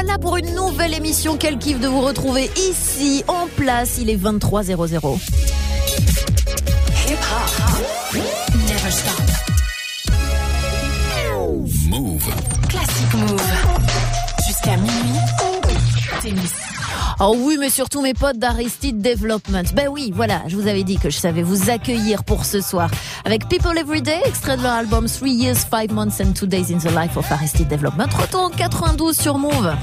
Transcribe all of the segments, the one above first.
revoilà pour une nouvelle émission. Quel kiff de vous retrouver ici, en place. Il est 23h00. Never stop. Move. Classic Move. Jusqu'à minuit. Tennis. Oh oui, mais surtout mes potes d'Aristide Development. Ben oui, voilà, je vous avais dit que je savais vous accueillir pour ce soir. Avec People Everyday, extrait de leur album 3 Years, 5 Months and 2 Days in the Life of Aristide Development. Retour en 92 sur Move.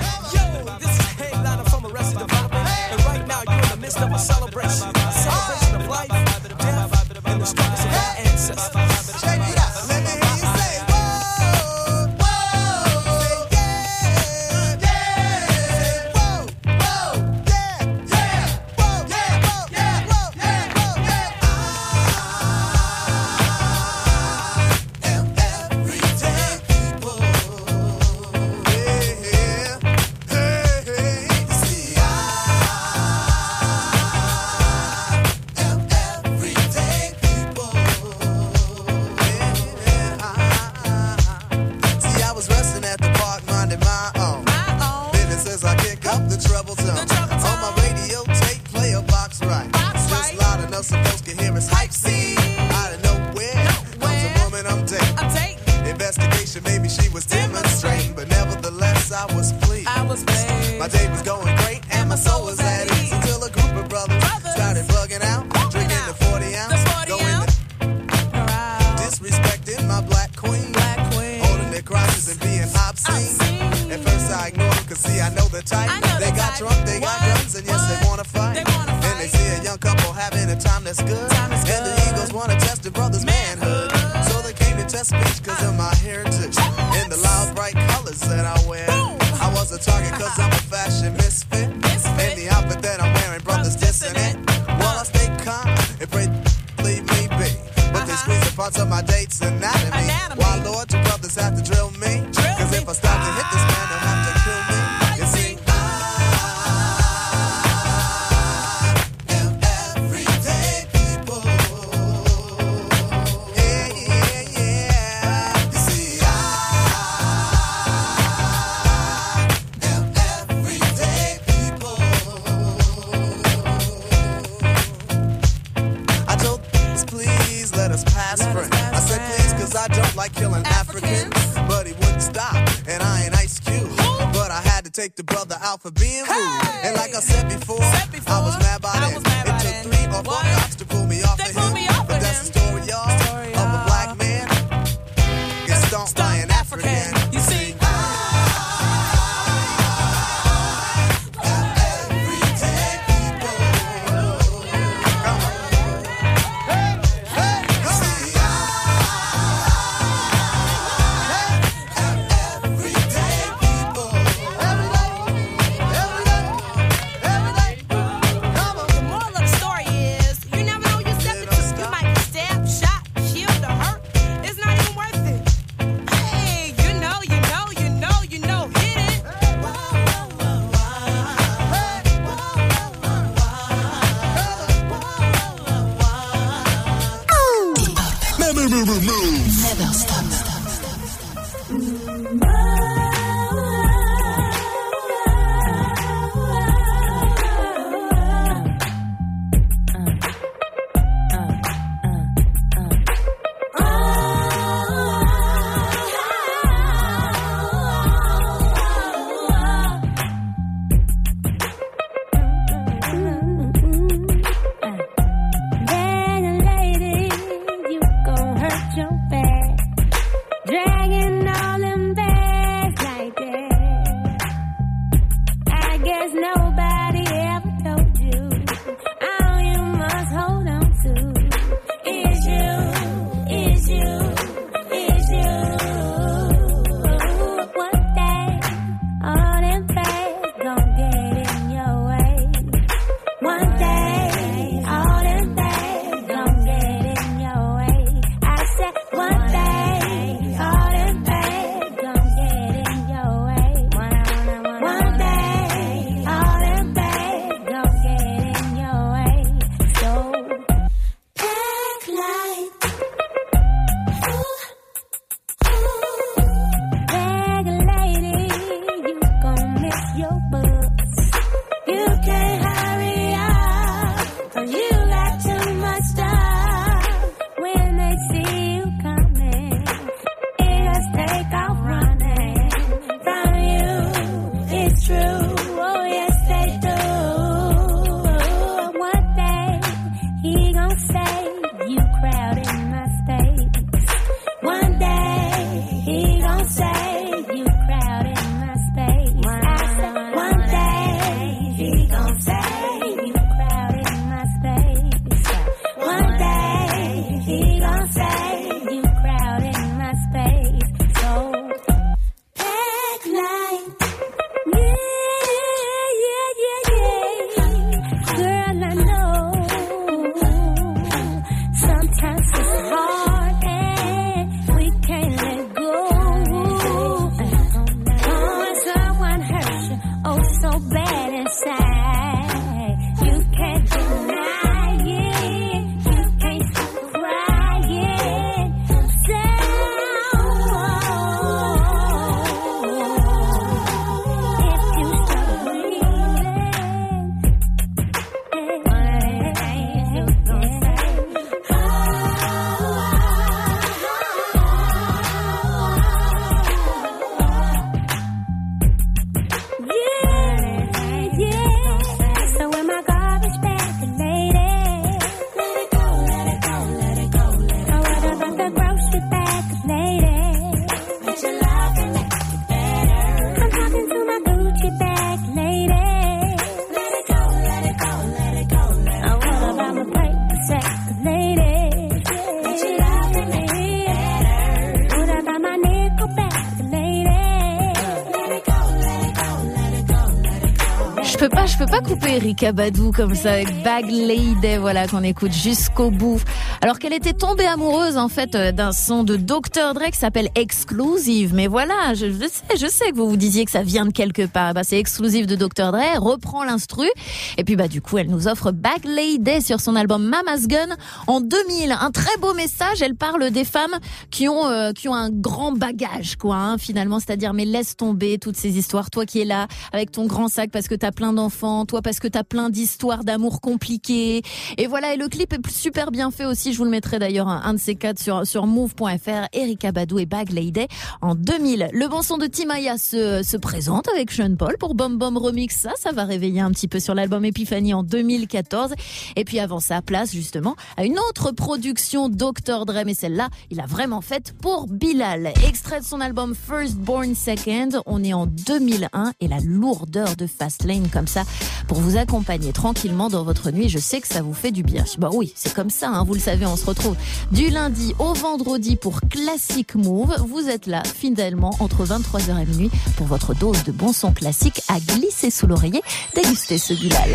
peux pas couper Erykah Badu comme ça avec Bag Lady, voilà, qu'on écoute jusqu'au bout. Alors qu'elle était tombée amoureuse en fait d'un son de Dr. Dre qui s'appelle Exclusive. Mais voilà, je sais que vous vous disiez que ça vient de quelque part. Bah, c'est Exclusive de Dr. Dre, elle reprend l'instru. Et puis bah du coup, elle nous offre Bag Lady sur son album Mama's Gun en 2000. Un très beau message. Elle parle des femmes qui ont un grand bagage, quoi, hein, finalement. C'est-à-dire, mais laisse tomber toutes ces histoires. Toi qui es là avec ton grand sac parce que t'as plein d'enfants, toi parce que t'as plein d'histoires d'amour compliquées. Et voilà, et le clip est super bien fait aussi. Je vous le mettrai d'ailleurs un de ces quatre sur move.fr. Erykah Badu et Bag Lady en 2000. Le bon son de Timaya se présente avec Sean Paul pour Bom Bom Remix. Ça va réveiller un petit peu sur l'album Epiphany en 2014. Et puis avant ça, place justement à une autre production Dr. Dre, mais celle-là, il a vraiment faite pour Bilal. Extrait de son album First Born Second. On est en 2001 et la lourdeur de Fastlane comme ça pour vous accompagner tranquillement dans votre nuit. Je sais que ça vous fait du bien. Bah oui, c'est comme ça, hein, vous le savez, on se retrouve du lundi au vendredi pour Classic Move. Vous êtes là fidèlement entre 23h et minuit pour votre dose de bon son classique à glisser sous l'oreiller. Dégustez ce Bilal.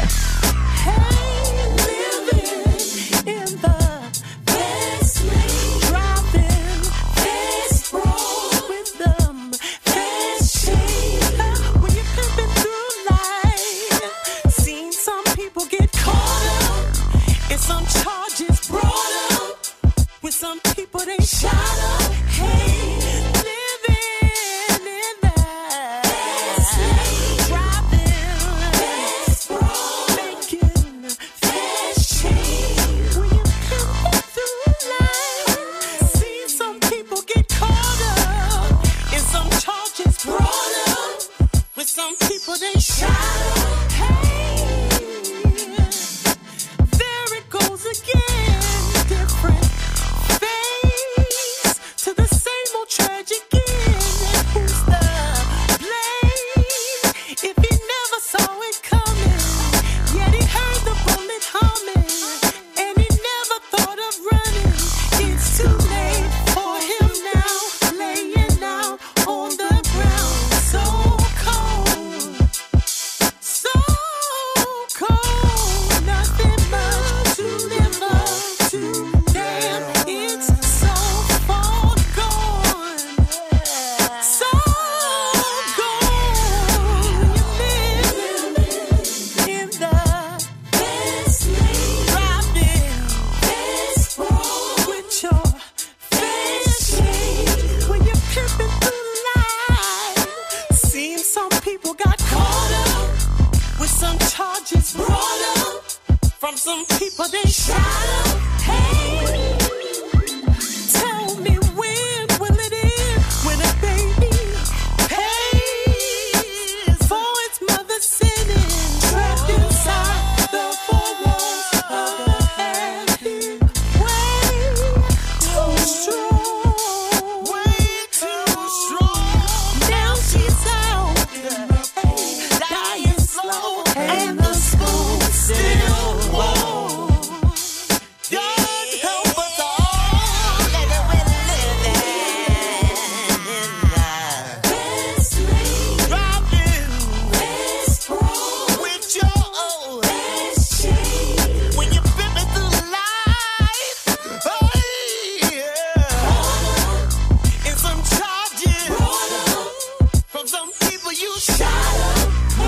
Some charges brought up with some people they shot up. Hey, living in that driving, making fast change. When you come through life, see some people get caught up in some charges brought up with some people they shot up. Hey. Again, different face to the same old tragic end. And who's the blame if he never saw it coming? Yet he heard the bullet humming, and he never thought of running. It's too late for him now, laying out on the ground, so cold, so cold, nothing much to live up to. Damn, it's so far gone, so gone. You're living in the best lane, driving best road with your face shade. When you're pimping through life, seems some people got caught up with some charges brought up from some people they shot up. Hey, tell me when will it end? When a baby pays for its mother's sinning, trapped inside the four walls of a habit. Way too strong, way too strong. Now she's out, dying slow, and the spoon still warm. God help us all, that we're living in the best lane, driving best road with your old best shade. When you're pimping through life, oh yeah, and some charges brought up from some people you shot up.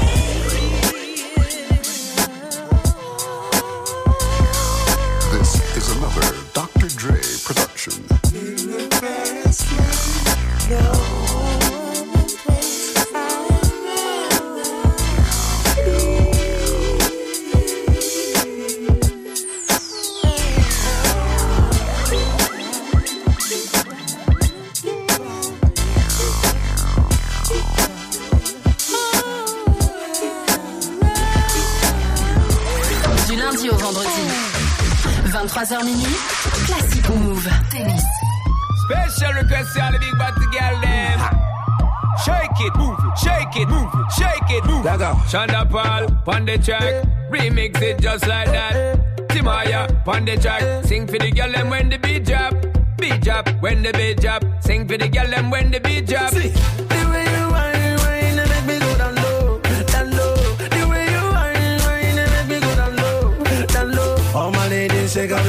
This is another Dr. Dre production. In the fast lane, no other place I'd Du lundi au vendredi, 23h minuit, Classic Move. Tennis. Special request to all the big body girl them. Shake it, move it, shake it, move it, shake it, move it. Shonda Paul, pon the track, remix it just like that. Timaya, pon the track, sing for the girl them when the beat drop. Beat drop, when the beat drop, sing for the girl them when the beat drop. See, the way you whine, whine, and make me go down low, down low. The way you whine,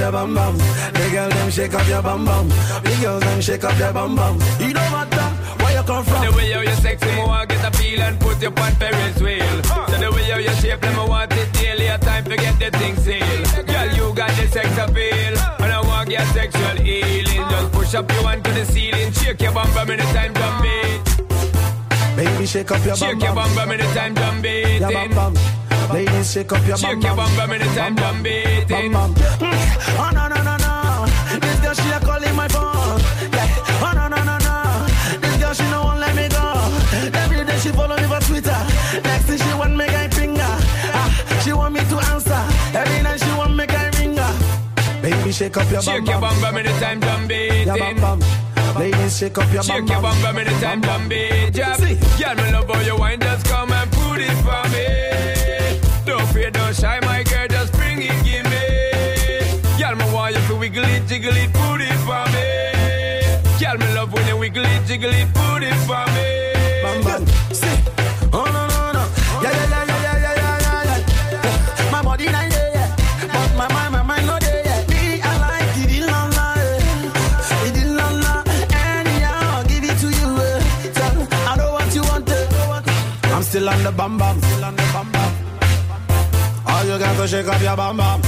your bum bum. The girl them shake up your bum bum. The girls them shake up your bum bum. It don't matter where you come from. The way how you sexy, me want get a feel and put you on Ferris wheel. So the way how you shape, me want it daily. A time to get the thing sealed. Girl, you got the sex appeal, and I want your sexual healing. Just push up your hand to the ceiling, shake your bum bum anytime drum beat. Baby, shake up your bum bum. Shake your bum bum anytime drum beating. Your bum bum. Ladies, shake up your bum bum. Shake your bum bum anytime drum beating. Oh no no no no, this girl she a calling my phone. Yeah. Oh no no no no, this girl she no won't let me go. Every day she follow me for Twitter. Next thing she want me guy finger. She want me to answer. Every night she want me guy ringer. Baby, shake up your bum bum. Shake your bum bum anytime drum beating. Your bum bum. Ladies, shake up your bum bum. Shake your bum bum anytime drum beat. Girl, me love how you wine, just come and put it for me. Don't fear, don't shy, my girl, just bring it, give me. Girl, me want you to wiggle it, jiggle it, put it for me. Girl, me love when you wiggle it, jiggle it, put it for me. Bam bam, see, oh no no no, yeah yeah yeah yeah yeah yeah yeah yeah. My body not there yet, but my mind not there yet. Me I like it, la la, it la la. Anyhow, I'll give it to you. Tell I know what you want. I'm still on the bam bam, still on the bam bam. All you got to shake up your bam bam.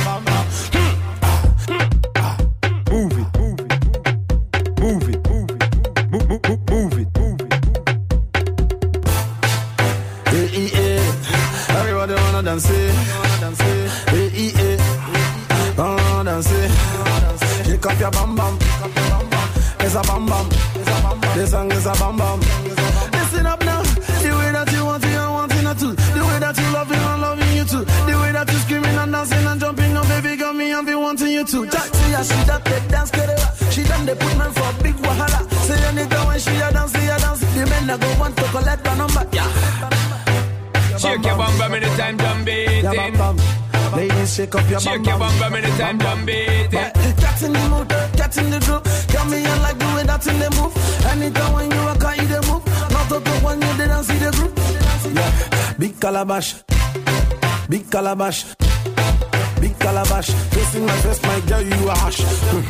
Move it, move it, move it, move it, move it, move it. Everybody wanna dance it, wanna dance it. Shake up your bam bam. It's a bam bam. This song is a bam bam. Listen up now. The way that you want it, I'm wanting it too. The way that you love it, I'm loving you too. The way that you screaming and dancing and jumping up, baby, got me, I'm be wanting you too. Jack, see her, she that take dance, kerera. She done the put man for big wahala. Say anytime when she a dance, the men that go want to collect the number. Yeah. Shake your bum bum anytime drum beating. Your bum bum. Ladies, shake up your bum bum. Shake your bum bum anytime drum beating. Get in the mood, get in the groove. Got me in like the way that's in the move. Anytime when you walk out, you the move. Not to go when you didn't see the group. Yeah, big calabash, big calabash, big calabash. Facing my face, my girl, you a hash.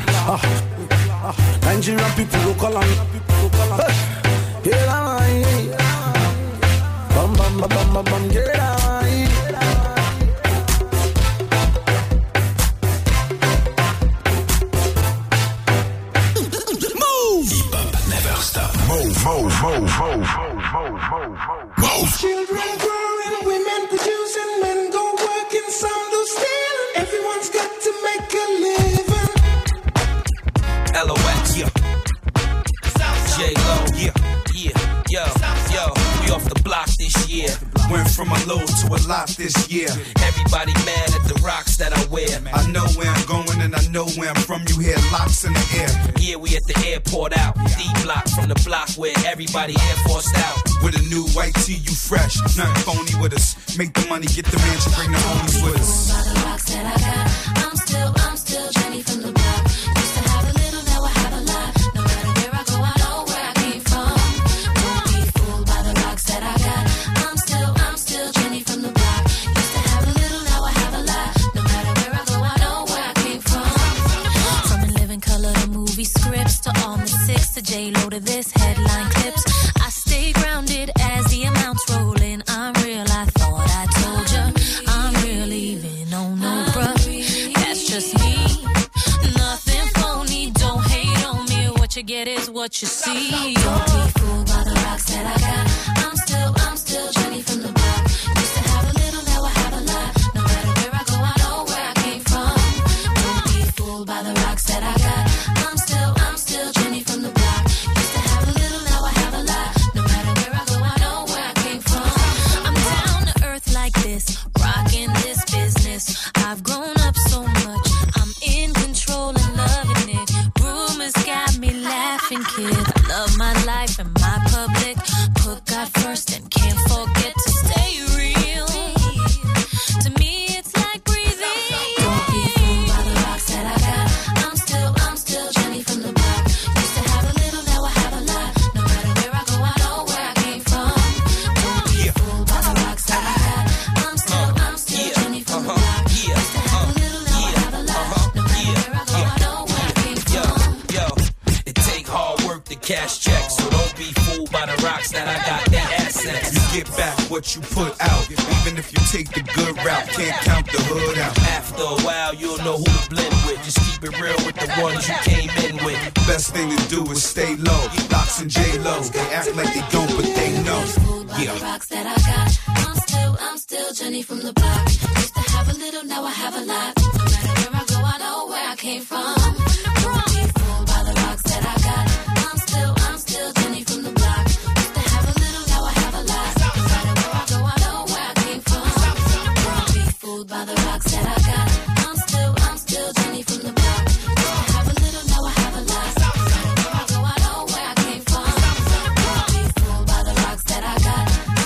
Nigerian people go call on. Get on, bum bum bum bum bum, get on. Children growing, women producing, men go working, some do stealing. Everyone's got to make a living. LOX, yeah. J-Lo, yeah, yo, we off the block this year. Went from a low to a lot this year. Everybody mad at the rocks that I wear. I know where I'm going and I know where I'm from. You hear locks in the air. Yeah, we at the airport out. D-block from the block where everybody Air Forced out. With a new white tee, you fresh. Nothing phony with us. Make the money, get the mansion, bring the homies with us. By the rocks that I got, I'm still Jenny from the block. Used to have a little, now I have a lot. No matter where I go, I know where I came from. Don't be fooled by the rocks that I got. I'm still Jenny from the block. Used to have a little, now I have a lot. No matter where I go, I know where I came from. From In Living Color to movie scripts to all the six to J-Lo to this headline clips. I stay grounded as the amounts roll in. I'm real, I thought I told ya. I'm real, even on no bruh. That's just me. Nothing phony, don't hate on me. What you get is what you see. Don't be fooled by the rocks that I got. I'm still Jenny from the block. Used to have a little, now I have a lot. No matter where I go, I know where I came from. Don't be fooled by the rocks that I got. I'm still Jenny from the block. Used to have a little, now I have a lot. No matter where I go, I know where I came from. I'm down to earth like this, rocking this business. I've grown up so much, I'm in control and loving it. Rumors got me laughing, kid. I love my life and my public. Put God first and can't forget to stay real. To me, it's like breathing. Don't be fooled by the rocks that I got. I'm still Jenny from the block. Used to have a little, now I have a lot. No matter where I go, I know where I came from. Don't be fooled by the rocks that I got. I'm still Jenny from the block. Used to have a little, now I have a lot. No matter cash checks, so don't be fooled by the rocks that I got. They assets. You get back what you put out, even if you take the good route. Can't count the hood out. After a while, you'll know who to blend with. Just keep it real with the ones you came in with. Best thing to do is stay low. Locks and J-Lo, they act like they don't, but they know. Yeah. The rocks that I got. I'm still Jenny from the block. Used to have a little, now I have a lot. No matter where I go, I know where I came from. Don't be fooled by the rocks that I got. I'm still Jenny from the block. Used to have a little, now I have a lot. No matter where I go, I know where I came from. Don't be fooled by the rocks that I got. I'm still Jenny from the block. Used to have a little, now I have a lot. No matter where I go, I know where I came from. Don't be fooled by the rocks that I got.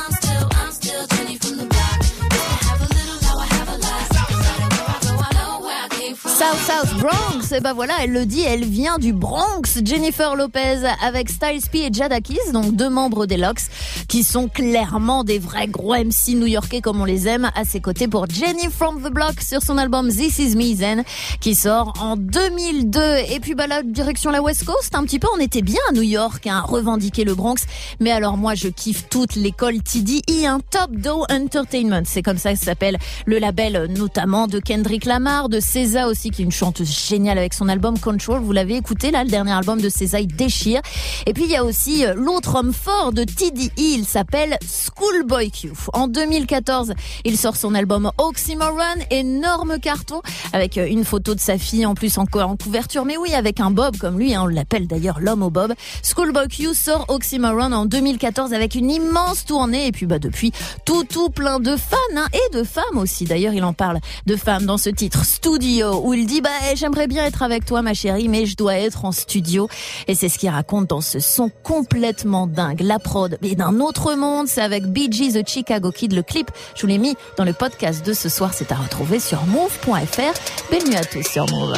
I'm still Jenny from the block. Used to have a little, now I have a lot. No matter where I go, I know where I came from. South Bronx, et ben voilà, elle le dit, elle vient du Bronx. Jennifer Lopez avec Styles P et Jadakiss, donc deux membres des Lox, qui sont clairement des vrais gros MC new-yorkais comme on les aime, à ses côtés pour Jenny from the Block sur son album This Is Me Zen, qui sort en 2002. Et puis bah là, direction la West Coast, un petit peu, on était bien à New York, hein, revendiquer le Bronx. Mais alors moi, je kiffe toute l'école TDE, hein, Top Dog Entertainment, c'est comme ça que ça s'appelle, le label notamment de Kendrick Lamar, de SZA aussi, qui est une chanteuse géniale avec son album Control. Vous l'avez écouté là, le dernier album de SZA, il déchire. Et puis il y a aussi l'autre homme fort de TDE, il s'appelle Schoolboy Q. En 2014, il sort son album Oxymoron, énorme carton, avec une photo de sa fille en plus en couverture, mais oui, avec un bob comme lui, hein, on l'appelle d'ailleurs l'homme au bob. Schoolboy Q sort Oxymoron en 2014 avec une immense tournée, et puis bah depuis, tout plein de fans, hein, et de femmes aussi. D'ailleurs, il en parle de femmes dans ce titre Studio, où il dit bah j'aimerais bien être avec toi ma chérie, mais je dois être en studio. Et c'est ce qu'il raconte dans ce son complètement dingue. La prod est d'un autre monde, c'est avec Bee Gees The Chicago Kid. Le clip, je vous l'ai mis dans le podcast de ce soir, c'est à retrouver sur move.fr. Belle nuit à tous sur Move.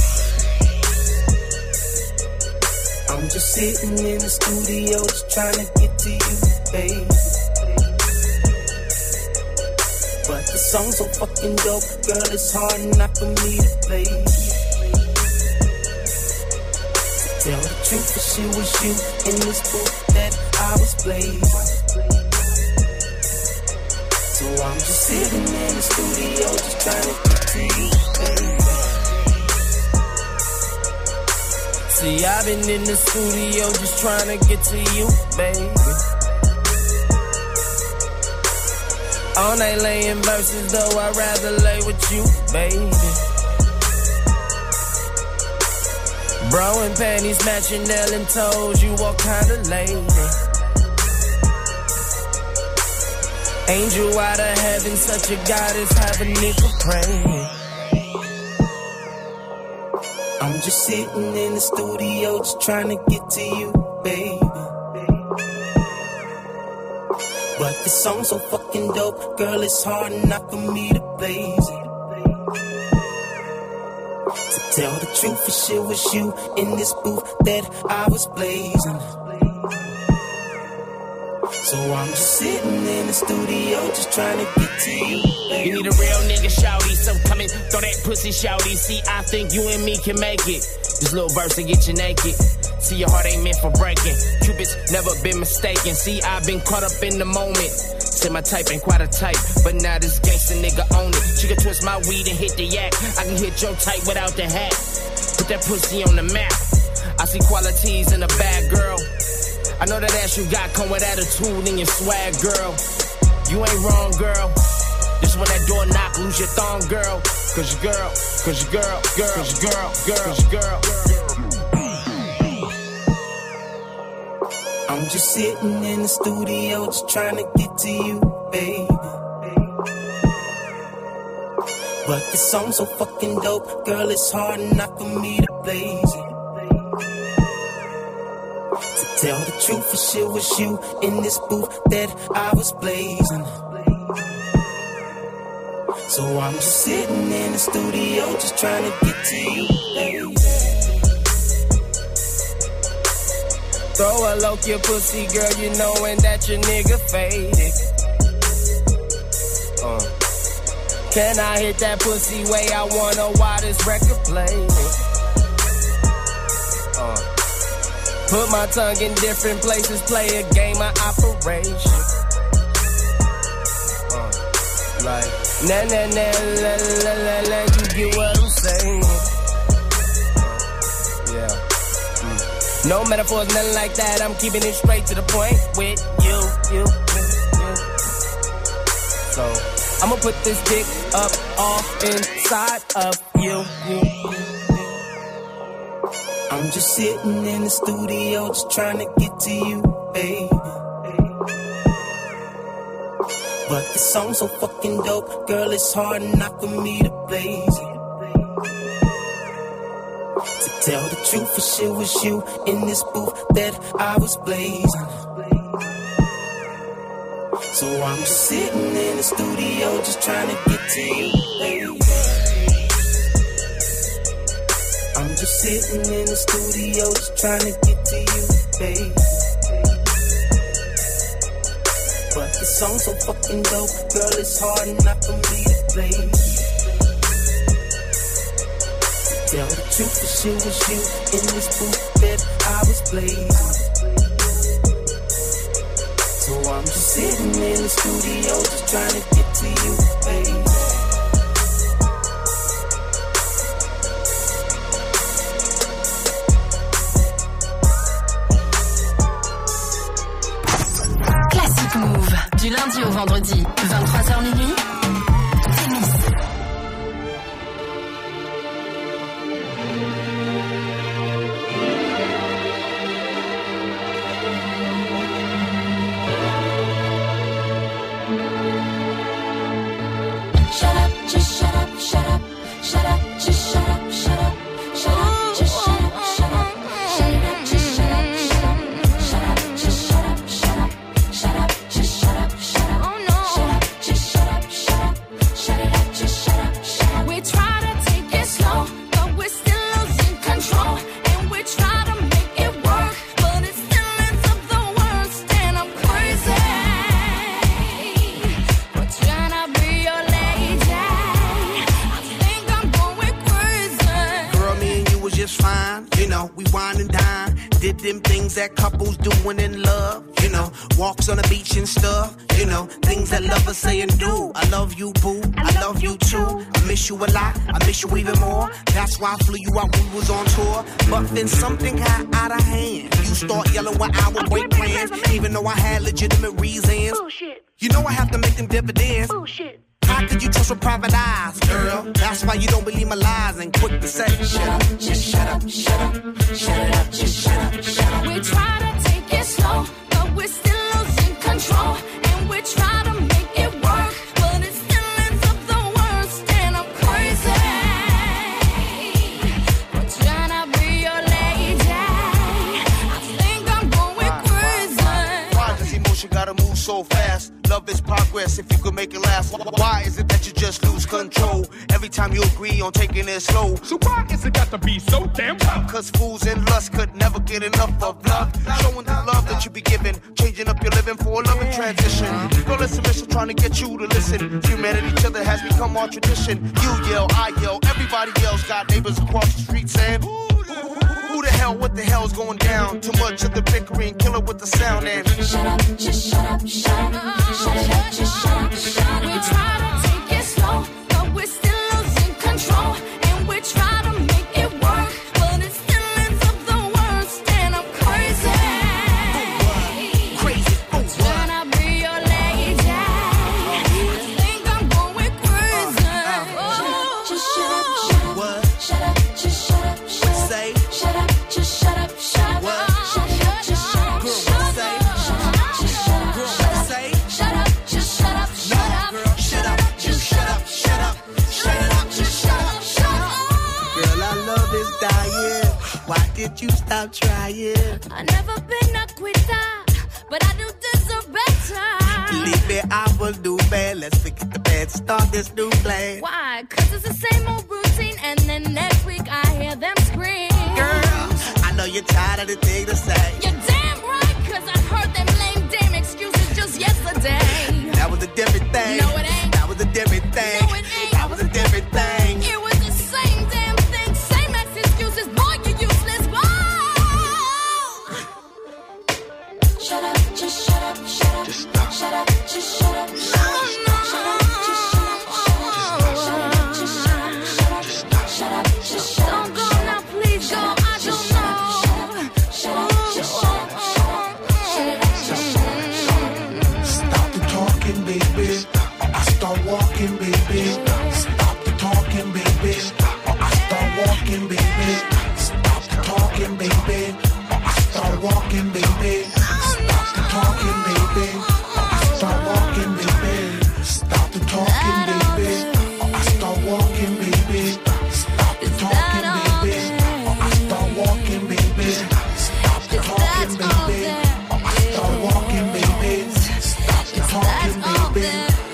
I'm just sitting in the studio just trying to get to you, babe. But the song's so fucking dope, girl, it's hard enough for me to play. Tell the truth, if she was you in this booth that I was blazing. So I'm just sitting in the studio just trying to get to you, baby. See, I've been in the studio just trying to get to you, baby. All night laying verses, though I'd rather lay with you, baby. Bro and panties matching, nail and toes, you all kinda lady. Angel out of heaven, such a goddess, have a nigga praying. I'm just sitting in the studio, just trying to get to you, baby. But the song's so fucking dope, girl, it's hard enough for me to blaze it. To tell the truth, if shit was you in this booth that I was blazing. So I'm just sitting in the studio, just trying to get to you, baby. You need a real nigga, shouty, so come in, throw that pussy, shouty. See, I think you and me can make it. This little verse to get you naked. See, your heart ain't meant for breaking. Cupid's never been mistaken. See, I've been caught up in the moment. Say my type ain't quite a type, but now this gangsta nigga own it. She can twist my weed and hit the yak. I can hit your type without the hat. Put that pussy on the map. I see qualities in a bad girl. I know that ass you got come with attitude and your swag, girl. You ain't wrong, girl. This when that door knock, lose your thong, girl. Cause your girl, cause your girl, girl, cause your girl, girl, cause your girl. I'm just sitting in the studio, just trying to get to you, baby. But the song's so fucking dope, girl, it's hard enough for me to blaze it. To tell the truth, if shit was you in this booth that I was blazing. So I'm just sitting in the studio, just trying to get to you, baby. Throw a loke your pussy, girl, you knowin' that your nigga faded. Can I hit that pussy way I wanna while this record plays? Put my tongue in different places, play a game of operation. Like, na na na la la la la, you get what I'm saying? Yeah. No metaphors, nothing like that. I'm keeping it straight to the point with you. So I'ma put this dick up off inside of you. I'm just sitting in the studio, just trying to get to you, baby. But the song's so fucking dope, girl, it's hard enough for me to blaze it. To tell the truth, for sure was you in this booth that I was blazing. So I'm just sitting in the studio, just trying to get to you, baby. I'm just sitting in the studio, just trying to get to you, baby. But the song's so fucking dope, girl, it's hard enough for me to play. To tell the truth, for sure was you in this booth that I was blazing. So I'm just sitting in the studio, just trying to get to you, baby. Move, du lundi au vendredi, 23h minuit. Shut up, just shut up, shut up, shut up, just shut up, shut up, shut up, just shut up, shut up, shut it up, just shut up, shut up, shut up, just shut up, shut up, shut up, just shut up, shut up, oh no, shut up, just shut up, shut up, shut it up, just shut up, shut up. We try to take it slow, but we're still losing control, and we try to make it work, but it still ends up the worst, and I'm crazy. We're trying to be your lady. I think I'm going crazy. Girl, me and you was just fine. You know, we wine and dine. Did them things that couples do when in love. You know, walks on the beach and stuff. You know, things that lovers say and do. I love you, boo. I love you too. I miss you a lot. I miss you even more. That's why I flew you out when we was on tour. But then something got out of hand. You start yelling when I would break plans, even though I had legitimate reasons. Bullshit. You know I have to make them dividends. Bullshit. How could you trust with private eyes, girl? That's why you don't believe my lies and quick to say, shut up, just shut up, shut up, shut it up, just shut up, shut up. We try to take it slow, but we're still losing control, and we try to make it work, but it still ends up the worst, and I'm crazy. We're trying to be your lady. I think I'm going crazy. Why does emotion gotta move so fast? Love is progress if you could make it last. Why is it that you just lose control every time you agree on taking it slow? So why is it got to be so damn tough? Cause fools and lust could never get enough of love. Showing the love that you be giving, changing up your living for a loving transition. Girl, it's a mission trying to get you to listen. Humanity, each other has become our tradition. You yell, I yell, everybody yells. Got neighbors across the street saying, who the hell, what the hell's going down? Too much of the bickering, kill it with the sound and Shut up, just shut up, shut up, shut it up, just shut up, shut up. We try to take it slow, but we're still losing control, and we try to make it work, but it still ends up the worst, and I'm crazy. crazy. I'm trying to be your lady. I think I'm going crazy. Just shut up, shut up, What? shut up, just shut up, shut up. Say, Shut up, just shut up, shut up. What? Shut it up, just shut up, Girl, shut up. say. Shut up, just shut up, girl, shut up. say, Shut up, just shut up, shut no, up. girl, shut up, you shut up, shut up, shut it up, just shut up, shut up. Girl, our love is dying. Why did you stop trying? I've never been a quitter, but I do deserve better. Believe me, I will do bad. Let's forget the bad, start this new plan. Why? 'Cause it's the same old routine, and then next week I hear them scream. Girl, I know you're tired of the thing to say. You're damn right, 'cause I heard them lame damn excuses just yesterday. That was a different thing. No, it ain't. That was a different thing. No, it ain't. That was a different thing. It was the same damn thing, same ex excuses. Boy, you're useless. Whoa! shut up, just shut up, shut up, just stop. Shut up, just shut up, shut up. Walking, baby. Stop the talking, baby. Or I start walking, baby. Stop the talking, baby. Or I start walking, baby. Stop the talking, baby. Or I start walking, baby. Stop the talking, baby. Or I start walking, baby. Stop the talking, baby. Or I start walking, baby. Stop the talking, baby. Or I start walking, baby. Stop the talking, baby.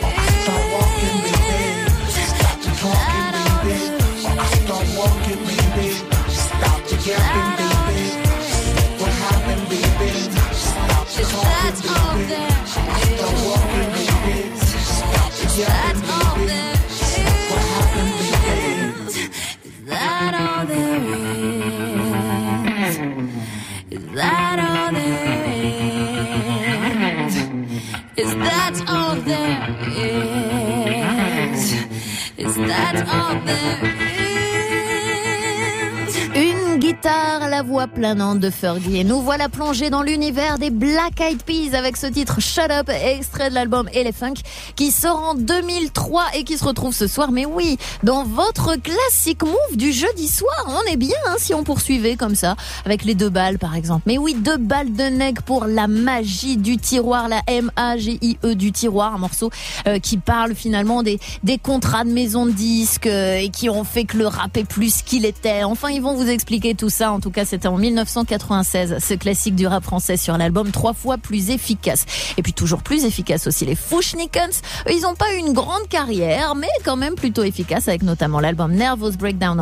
Walking, baby. Stop the yapping, baby. What happened, baby? Stop the talking, baby. Stop walking, baby. Stop the yapping, baby. What happened, baby? Is that all there is? Is that all there is? Is that all there is? Is that all there is? Une guitare à la voix planante de Fergie. Et nous voilà plongés dans l'univers des Black Eyed Peas avec ce titre Shut Up, extrait de l'album Elephant, qui sort en 2003 et qui se retrouve ce soir, mais oui, dans votre classique move du jeudi soir. On est bien si on poursuivait comme ça, avec les 2 balles par exemple. Mais oui, 2 balles de nègre pour la magie du tiroir, la M-A-G-I-E du tiroir, un morceau qui parle finalement des contrats de maison de disques et qui ont fait que le rap est plus qu'il était. Enfin, ils vont vous expliquer tout ça. En tout cas, c'était en 1996, ce classique du rap français sur l'album 3 fois plus efficace. Et puis toujours plus efficace aussi, les Fu-Schnickens. Ils n'ont pas eu une grande carrière, mais quand même plutôt efficace, avec notamment l'album Nervous Breakdown en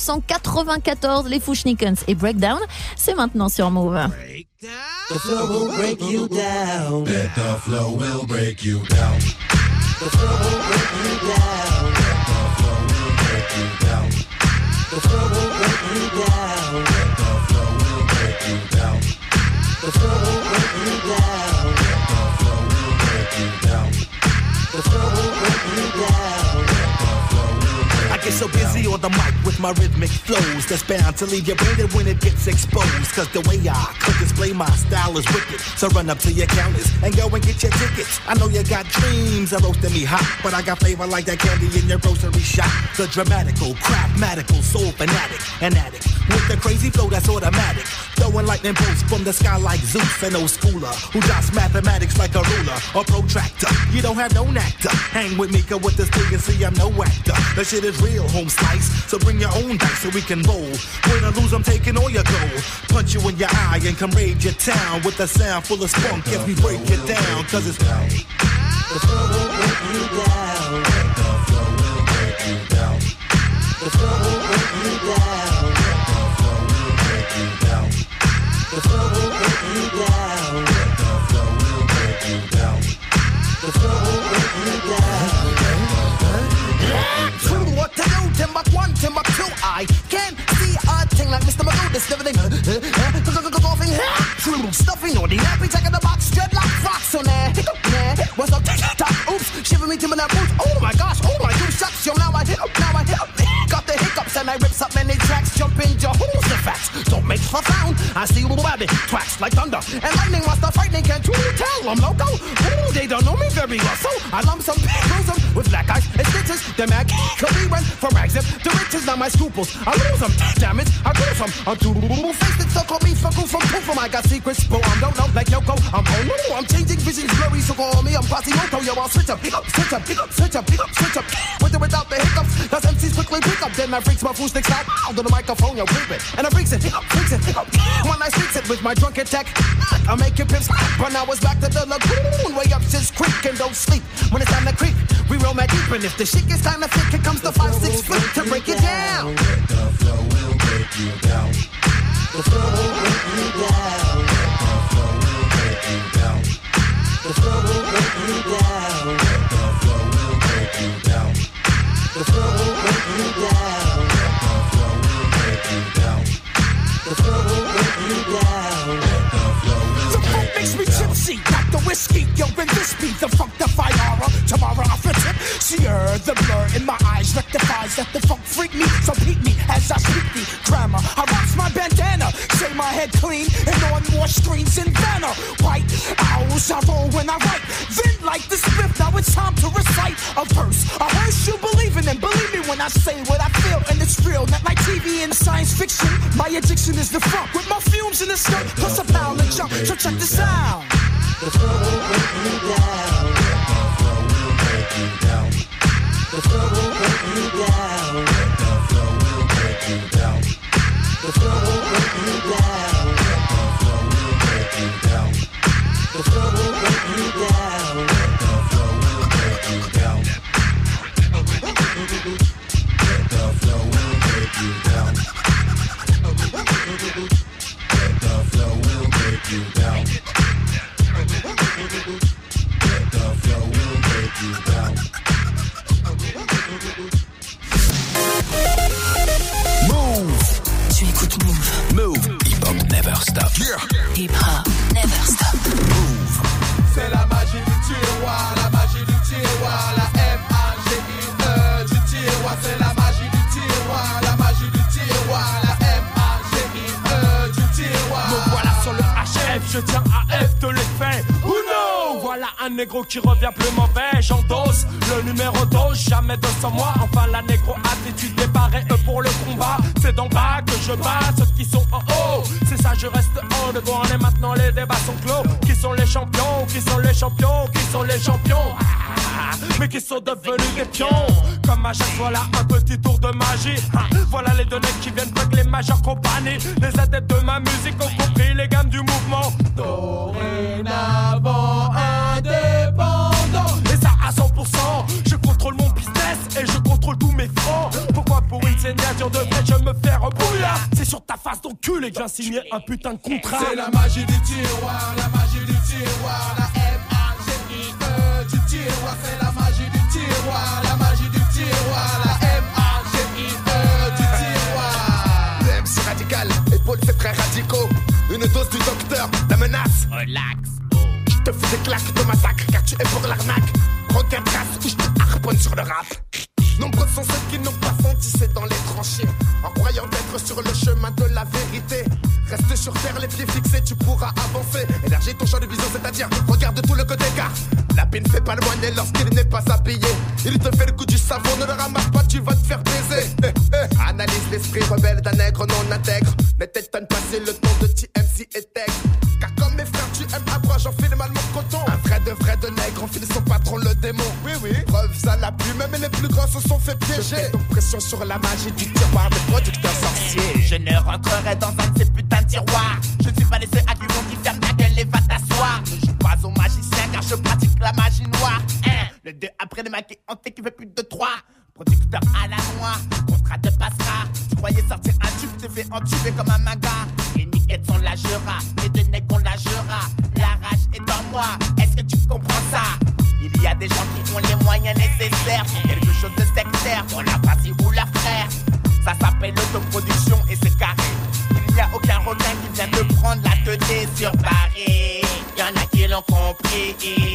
1994. Les Fu-Schnickens et Breakdown, c'est maintenant sur Move. The flow will break you down. Bet the flow will break you down. The flow will break you down. Bet the flow will break you down. The flow will break you down. Bet the flow will break you down. The flow will break you down. Bet the flow will break you down. The flow will break you down. I get so busy on the mic with my rhythmic flows that's bound to leave you branded when it gets exposed. Cause the way I could display my style is wicked. So run up to your counters and go and get your tickets. I know you got dreams of roasting me hot, but I got flavor like that candy in your grocery shop. The dramatical, craftmatical, soul fanatic, an addict with the crazy flow that's automatic. Throwing lightning bolts from the sky like Zeus, an old schooler who drops mathematics like a ruler or protractor. You don't have no nectar. Hang with me, cause with this thing and see I'm no actor. The shit is real, home slice. So bring your own dice so we can roll. Win or lose, I'm taking all your gold. Punch you in your eye and come raid your town with a sound full of spunk if we break it down. Cause it's down. The flow will break you down. The flow will break you down. The flow will break you down. The flow will break you down. The flow will break you down. The flow will break you down. The flow will break you down. True, what to do? Timbuk 1, Timbuk 2. I can't see a thing like Mr. Magoo. This never thing. Golfing. True, stuffing on the nappy, checking the box, dreadlock rocks on there. What's up? Top, oops, shiver me to my boots. Oh my gosh, oh my gosh, shucks. Yo, now I got the hiccups and I rips up many tracks. Jump in your holes, the facts. Don't make a sound. I see little rabbit tracks like thunder and lightning. What's the frightening? Can't you tell? I'm loco. Ooh, they don't know me very well, so I lump some bruisem with black eyes and stitches. The mag could be run from rags to riches. Now my scruples, I lose them. Damn it, I lose them. I'm too faced it, so call me fuckle from poof. I got secrets, but I don't know like Yoko. I'm oh no, I'm changing visions blurry, so call me. I'm Quasimodo, yo, I'll switch up, switch up, switch up, switch up. With or without the hiccups, cause MCs quickly pick up. Then my freaks, my fool sticks out on the microphone, yo, creep it. And I freaks it, freaks it. When I speaks it with my drunken tech, I make your pips. But now it's back to the lagoon, way up Shit's Creek and don't sleep. When it's time to creep, we roll my deep. And if the shit gets kinda thick, here comes the 5-6 flip to break it down. The flow will break you down. The flow will break you down. The flow will break you down. The flow will break you down. The flow will break you down. The flow will break you down. The flow will break you down. The flow will break you down. The flow will break you down. whiskey, yo, and this be the funkified aura. Tomorrow I fit it. See her, the blur in my eyes rectifies that the funk freak me. So peep me as I speak the grammar. I rocks my bandana, say my head clean, and on more screens than banner. White owls, I roll when I write. Then like the script, now it's time to recite a verse. A verse you believe in, and believe me when I say what I feel, and it's real. Not like TV and science fiction. My addiction is the funk with my fumes in the skirt, plus a pound of jump. So check this out. The flow will break you down. The flow will break you down. The flow will break you down. The flow will break you down. The flow will break you down. The flow will break you down. The flow will break you down. The flow will break you down. The flow will break you down. The flow will break you down. Move. Tu écoutes Move. Move. Hip Hop Never Stop. Yeah. Hip Hop Never Stop. Move. C'est la magie du tiroir, la magie du tiroir, la M-A-G-I-E du tiroir. C'est la magie du tiroir, la magie du tiroir, la M-A-G-I-E du tiroir. Me voilà sur le HF, je tiens à F de l'effet. Ou non, voilà un négro qui revient plus mauvais. J'endosse le numéro 12, jamais 200 mois. Enfin la négro attitude débarrée pour le combat. C'est d'en bas que je bats ceux qui sont en haut. C'est ça, je reste en devant et maintenant les débats sont clos. Qui sont les champions, qui sont les champions, qui sont les champions, mais qui sont devenus des pions. Comme à chaque fois là, un petit tour de magie. Voilà les deux necks qui viennent avec les majeures compagnies. Les adeptes de ma musique ont compris les gammes du mouvement. Dorénavant indépendant. Et ça à 100%. Je contrôle mon business et je contrôle tous mes francs. Pourquoi pour une signature de prêt je me fais rebrouillard? C'est sur ta face d'enculé que je viens signer un putain de contrat. C'est la magie du tiroir, la magie du tiroir, la M-A-G-I-E du tiroir. C'est la magie du tiroir, la magie du tiroir, la M-A-G-I-E du tiroir. Le MC radical, épaule c'est très radicaux. Une dose du docteur, la menace. Relax. Je te fais des claques de massacre car tu es pour l'arnaque. Prends tes traces ou je te harponne sur le rap. Nombreux sont ceux qui n'ont pas senti, c'est dans les tranchées. En croyant être sur le chemin de la vérité. Reste sur terre, les pieds fixés, tu pourras avancer. Élargis ton champ de vision, c'est-à-dire regarde tout le côté car la paix ne fait pas le moignet lorsqu'il n'est pas habillé. Il te fait le coup du savon, ne le ramasse pas, tu vas te faire baiser. Analyse l'esprit rebelle d'un nègre non intègre. Ne t'étonne pas si le ton de TMC est tègre. Car comme mes frères, tu aimes à boire, j'enfile mal mon coton. Un vrai de nègre, enfile son patron le démon. Oui, oui, preuve à la pluie, même les plus grands se sont fait piéger. Je fais donc pression sur la magie du tiroir des producteurs sorciers. Je ne rentrerai dans un de ces putains de tiroirs. Je ne suis pas les seuls à qui vont dire ferme ta gueule et va t'asseoir. Ne joue pas au magicien car je pratique la magie noire. Le 2 après le maquis hanté qui fait plus de 3. Producteur à la noix, contrat te passera. Tu croyais sortir un tube, te fais entuber comme un manga. Les niquettes sont la jura, les deux necks on la jura. La rage est en moi, est-ce que tu comprends ça? Il y a des gens qui ont les moyens nécessaires pour quelque chose de sectaire, pour la partie ou la frère. Ça s'appelle l'autoproduction et c'est carré. Il n'y a aucun requin qui vient te prendre la tête sur Paris. Y'en a qui l'ont compris.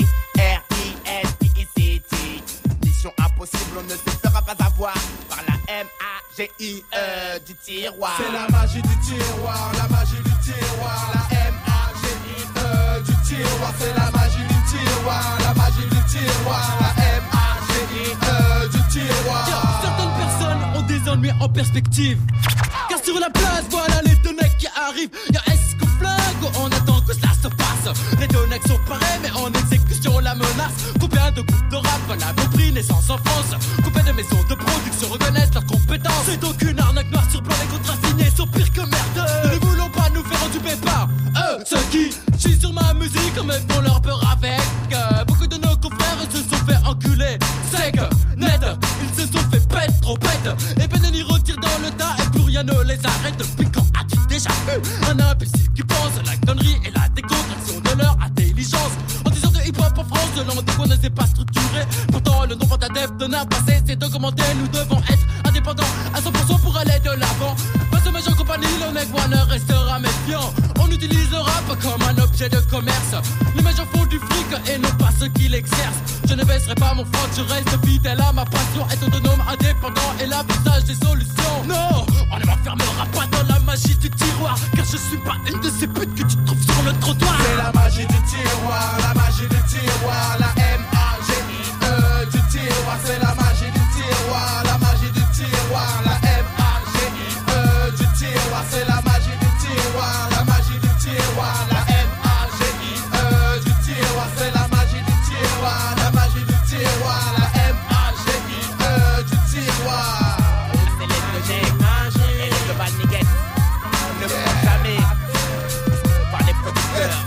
R-I-S-P-I-C-T. Mission impossible, on ne se fera pas avoir par la M-A-G-I-E du tiroir. C'est la magie du tiroir, la magie du tiroir, la M-A-G-I-E du tiroir. C'est la magie du tiroir, la magie du tiroir, la M-A-G-I-E du tiroir. Certaines personnes ont des ennuis en perspective. Car sur la place, voilà les deux necks qui arrivent. Y'a Esco Flingue, on attend que cela se passe. Les deux necks sont parés, mais en exécution la menace. Combien de groupes de rap veulent avoir pris naissance en France? Combien de maisons de production reconnaissent leurs compétences? C'est donc une arnaque noire sur blanc, les contrats signés sont pires que merde. Nous ne voulons pas nous faire entuber par ceux qui chient sur ma musique, mais font leur peur avec. Beaucoup de nos confrères se sont fait enculer. Sec, net, ils se sont fait pète, trop bête. Et peine y retire dans le tas et plus rien ne les arrête. Depuis quand as-tu déjà vu un imbécile qui pense la connerie et la décontraction de leur intelligence? En disant de hip-hop en France, de langue qu'on ne sait pas structurer. Pourtant le nombre d'adeptes n'a pas cessé d'augmenter. Nous devons être indépendants à 100% pour aller de l'avant. Face aux majors compagnies, le mec ne restera méfiant. On utilise le rap comme un objet de commerce. Les majors font du fric et non pas ceux qui l'exercent. Je ne baisserai pas mon front, je reste fidèle à ma passion. Être autonome, indépendant et l'affichage des solutions. Non, on ne m'enfermera pas dans la magie du tiroir, car je suis pas une de ces putes que tu trouves sur le trottoir. C'est la magie du tiroir, la magie du tiroir, la M-A-G-I-E du tiroir. C'est la magie du tiroir, la magie du tiroir, la M-A-G-I-E du tiroir. C'est la magie du tiroir, la magie du tiroir, la M-A-G-I-E du tiroir. C'est la magie du tiroir, la magie du tiroir, la M-A-G-I-E du tiroir. C'est l'électronique et les global niggas. On ne prend jamais par les producteurs.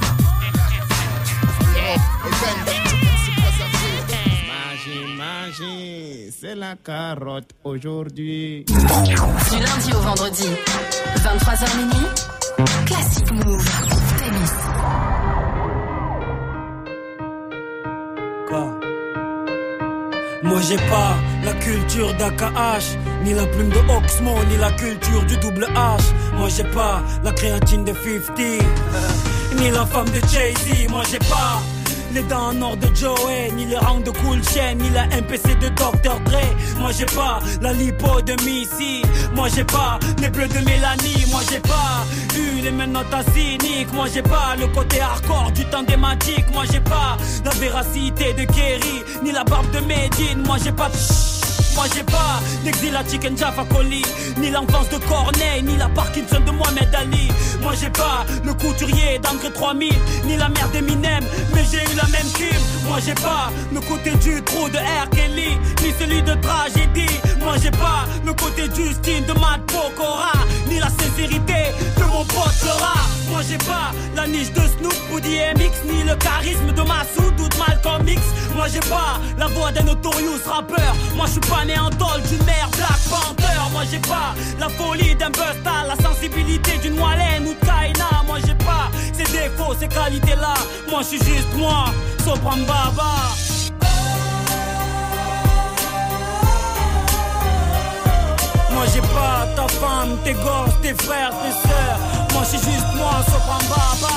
Magie, c'est la carotte aujourd'hui. Du lundi au vendredi, 23h minuit, Classic Move. Tennis. Quoi? Moi j'ai pas la culture d'AKH, ni la plume de Oxmo, ni la culture du double H. Moi j'ai pas la créatine de 50, ni la femme de Jay-Z. Moi j'ai pas les dents en or de Joey, ni les rangs de Cool Chain, ni la MPC de Dr. Dre. Moi j'ai pas la lipo de Missy. Moi j'ai pas les bleus de Mélanie. Moi j'ai pas eu les mêmes notes cyniques. Moi j'ai pas le côté hardcore du temps thématique. Moi j'ai pas la véracité de Kerry, ni la barbe de Medine. Moi j'ai pas moi j'ai pas l'exil à Chicken Jaffa Coli, ni l'enfance de Corneille, ni la Parkinson de Mohamed Ali. Moi j'ai pas le couturier d'André 3000, ni la mère d'Eminem, mais j'ai eu la même team. Moi j'ai pas le côté du trou de R. Kelly, ni celui de Tragédie. Moi j'ai pas le côté Justine de Matt Pokora, ni la sincérité de mon pote Laura. Moi j'ai pas la niche de Snoop ou DMX, ni le charisme de Massoud ou de Malcolm X. Moi j'ai pas la voix d'un Notorious rappeur. Moi je suis pas né en tôle d'une mère Black Panther. Moi j'ai pas la folie d'un Busta, la sensibilité d'une Wallen ou de Kaina. Moi j'ai pas ces défauts, ces qualités là. Moi je suis juste moi, Sopran Baba. Moi j'ai pas ta femme, tes gosses, tes frères, tes sœurs. Moi je suis juste moi, Sopran Baba.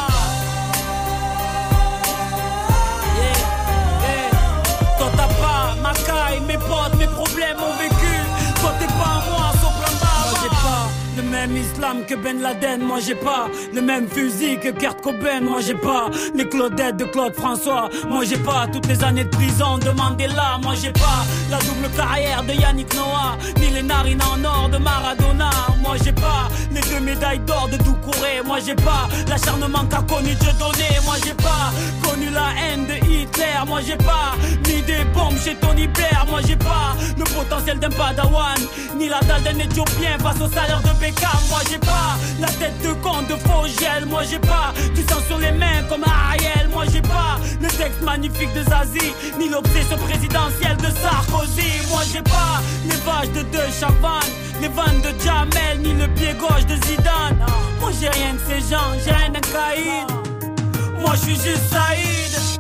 Toi t'as pas ma caille, mes potes, mes problèmes ont vécu. Toi t'es pas moi, Sopran Baba. Moi j'ai pas le même islam que Ben Laden. Moi j'ai pas le même fusil que Kurt Cobain. Moi j'ai pas les Claudettes de Claude François. Moi j'ai pas toutes les années de prison de Mandela. Moi j'ai pas la double carrière de Yannick Noah, ni les narines en or de Maradona. Moi j'ai pas les 2 médailles d'or de Doucouré. Moi j'ai pas l'acharnement qu'a connu Dieudonné. Moi j'ai pas connu la haine de Hitler. Moi j'ai pas ni des bombes chez Tony Blair. Moi j'ai pas le potentiel d'un padawan, ni la dalle d'un Éthiopien face au salaire de Beckham. Moi j'ai pas la tête de con de Fogel. Moi j'ai pas du sang sur les mains comme Ariel. Moi j'ai pas le texte magnifique de Zazie, ni l'obsession présidentielle de Sarkozy. Moi j'ai pas les vaches de Chavannes, les vannes de Jamel, ni le pied gauche de Zidane. Moi j'ai rien de ces gens, j'ai rien d'un caïd. Moi je suis juste Saïd.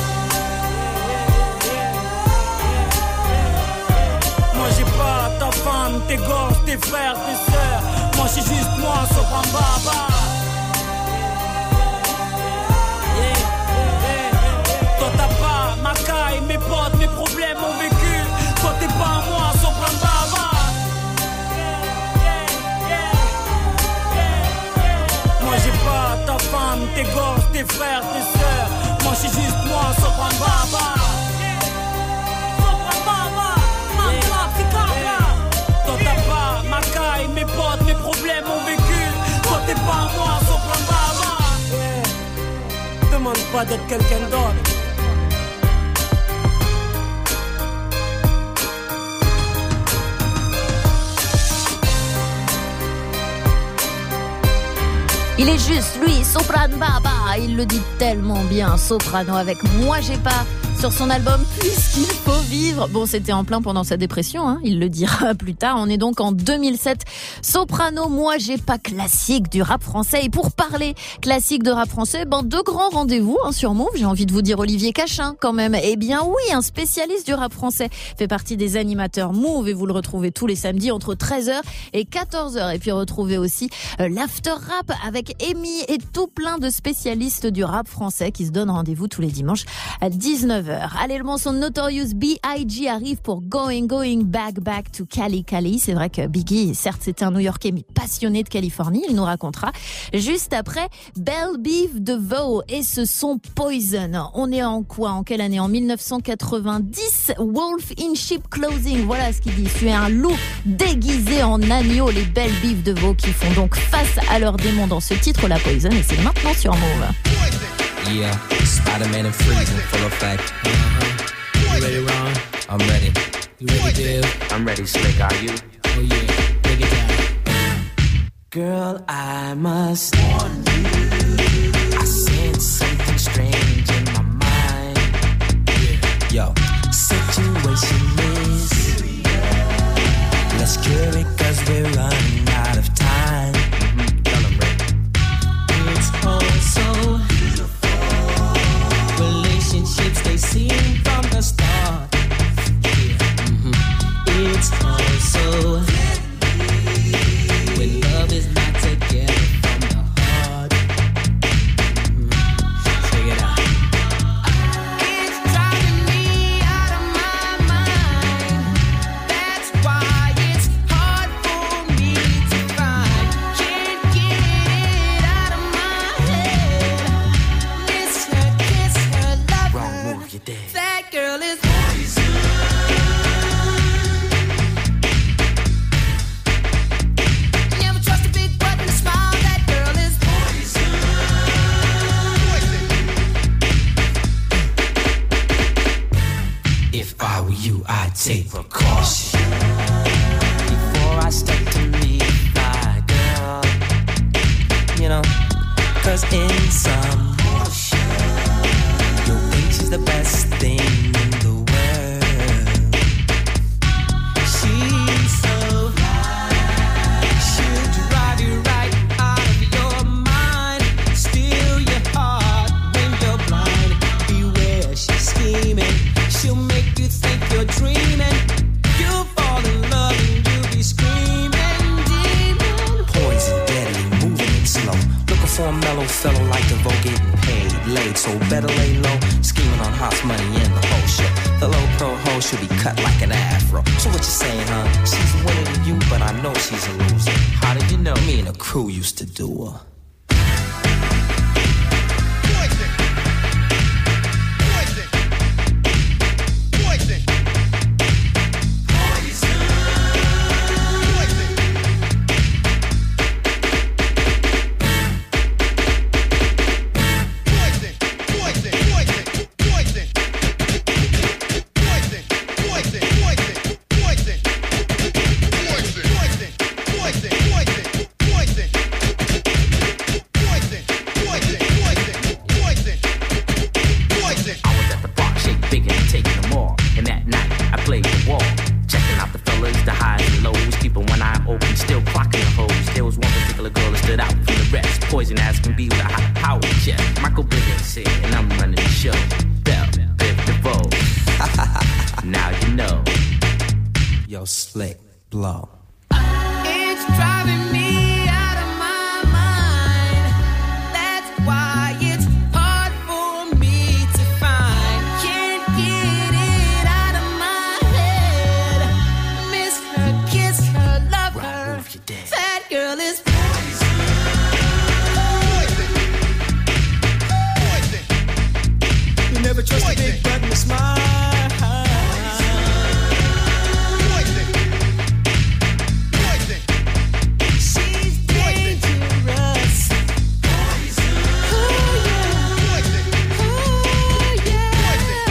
Moi j'ai pas ta femme, tes gosses, tes frères, tes sœurs. Moi je suis juste moi, Sopran Baba. Toi t'as pas ma caille, mes potes, mes problèmes ont vécu. Toi t'es pas moi, Sopran Baba. Moi j'ai pas ta femme, tes gosses, tes frères, tes sœurs. Moi je suis juste moi, Sopran Baba. Toi t'as pas ma caille, mes potes, mes problèmes ont vécu. Toi t'es pas moi, Sopran Baba. Demande pas d'être quelqu'un d'autre. Il est juste, lui, Sopran Baba. Il le dit tellement bien, Soprano, avec Moi j'ai pas sur son album Puisqu'il faut vivre. Bon, c'était en plein pendant sa dépression, hein, il le dira plus tard. On est donc en 2007. Soprano, Moi j'ai pas, classique du rap français. Et pour parler classique de rap français, deux grands rendez-vous sur Move. J'ai envie de vous dire Olivier Cachin quand même. Eh bien oui, un spécialiste du rap français, fait partie des animateurs Move et vous le retrouvez tous les samedis entre 13h et 14h. Et puis retrouvez aussi l'After Rap avec Amy et tout plein de spécialistes spécialiste du rap français qui se donne rendez-vous tous les dimanches à 19h. Allez, le morceau Notorious B.I.G. arrive pour Going Back to Cali. C'est vrai que Biggie, certes, c'était un New-Yorkais, mais passionné de Californie. Il nous racontera juste après Belle Beef de Vaux et ce son Poison. On est en quoi? En quelle année? En 1990. Wolf in Sheep Clothing. Voilà ce qu'il dit. Tu es un loup déguisé en agneau. Les Belle Beef de Vaux qui font donc face à leurs démons dans ce titre, la Poison. Et c'est maintenant sur Move. Yeah, Spider-Man and freezing, full effect. You ready, Ron? I'm ready. You ready, Dave? I'm ready, Slick, are you? Oh yeah, break it down. Girl, I must warn you, I sense something strange in my mind. Yo, situation is, let's cure it cause we're running out of time. It's all so beautiful. Relationships they seem from the start. It's all so when love is not together from the heart. Check it out. It's driving me out of my mind. That's why it's hard for me to find. Can't get it out of my head. Miss her, kiss her, love her. Wrong move, you're dead. That girl is never trust a big butt and a smile. That girl is If I were you, I'd take precaution before I step to meet my girl. You know, cause in some your bitch is the best thing in the world. she's so high. She'll drive you right out of your mind. Steal your heart when you're blind. Beware, she's scheming. She'll make you think you're dreaming. You'll fall in love and you'll be screaming, demon. Poison, deadly, moving it slow. Looking for a mellow fellow like DeVoe, getting paid, laid, so better lay low. Scheming on hot money in the whole shit. The low pro hoe should be cut like an afro. So what you saying, huh? She's a winner to you, but I know she's a loser. How did you know? Me and the crew used to do her. Poison ass can be with a high power jet. Michael Bivins here, and I'm running the show. Bell, Biv DeVoe. Now you know. Yo, Slick, blow. It's driving me out of my mind. That's why it's hard for me to find. Can't get it out of my head. Miss her, kiss her, love her. That girl is never trust a big butt and a smile. She's dangerous. Oh yeah. Oh yeah.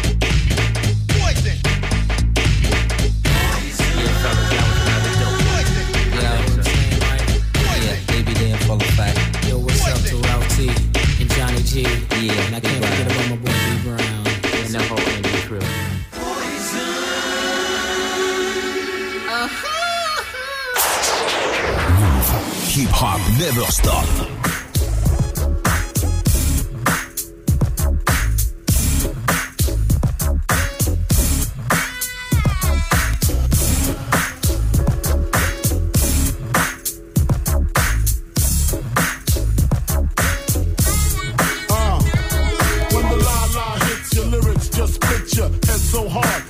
Yeah, fellas, that was another dope. Yeah, baby, they in full effect. Yo, what's up to Ralph T and Johnny G? Yeah, and I can't forget about my boy B Brown and the whole Andy crew. Hip hop never stop.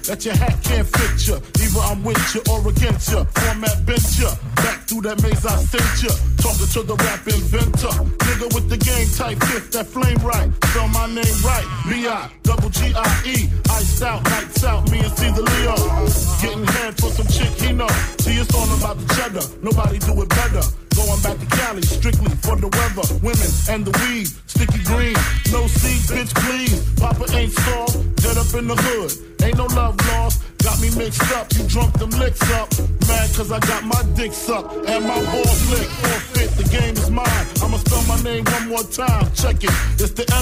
that your hat can't fit ya. Either I'm with you or against ya. Format bent ya. Back through that maze I sent ya. Talking to the rap inventor. Nigga with the game type fifth, that flame right. Spell my name right. B-I-double-G-I-E. Iced out, lights out, me and Caesar Leo. Getting head for some chick he know. See, it's all about the cheddar. Nobody do it better. Going back to Cali, strictly for the weather, women and the weed. Sticky green, no seed, bitch please. Papa ain't soft, dead up in the hood. Ain't no love lost, got me mixed up. You drunk them licks up, mad cause I got my dick sucked and my balls licked. Forfeit, the game is mine. I'ma spell my name one more time, check it. It's the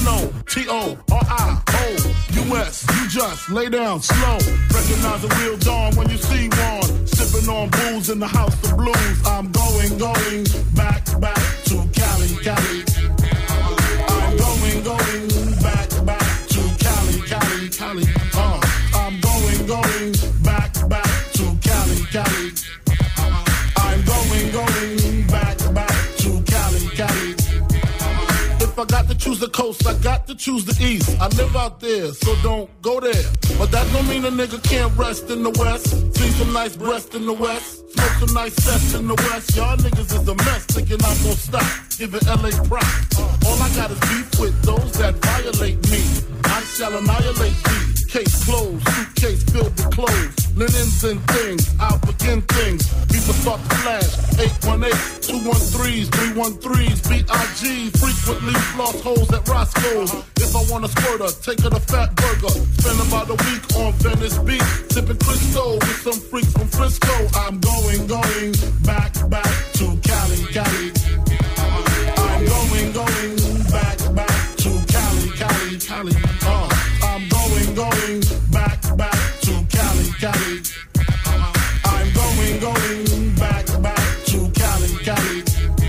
N-O-T-O-R-I-O-U-S. You just lay down slow. Recognize the real dawn when you see one. Sipping on booze in the house of blues. I'm going back to Cali, Cali. I'm going back to Cali, Cali, Cali. I'm going back to Cali, Cali. I'm going back to Cali, Cali. If I got to choose the coast, I got to choose the east. I live out there, so don't go there. But that don't mean a nigga can't rest in the west. See some nice breasts in the west. Smoke some nice sets in the west. Y'all niggas is a mess, thinking I'm gon' stop. Giving LA props. All I got is beef with those that violate me. I shall annihilate thee. Case closed, suitcase filled with clothes. Linens and things, I'll begin things. People start to flash. 818-213s, 313s, B.I.G. Frequently lost holes at Roscoe's. If I want a squirter, take her to Fat Burger. Spend about a week on Venice Beach. Sipping Crisco with some freaks from Frisco. I'm going back to Cali, Cali. I'm going back to Cali, Cali, Cali. I'm going back to Cali, Cali. I'm going back to Cali, Cali.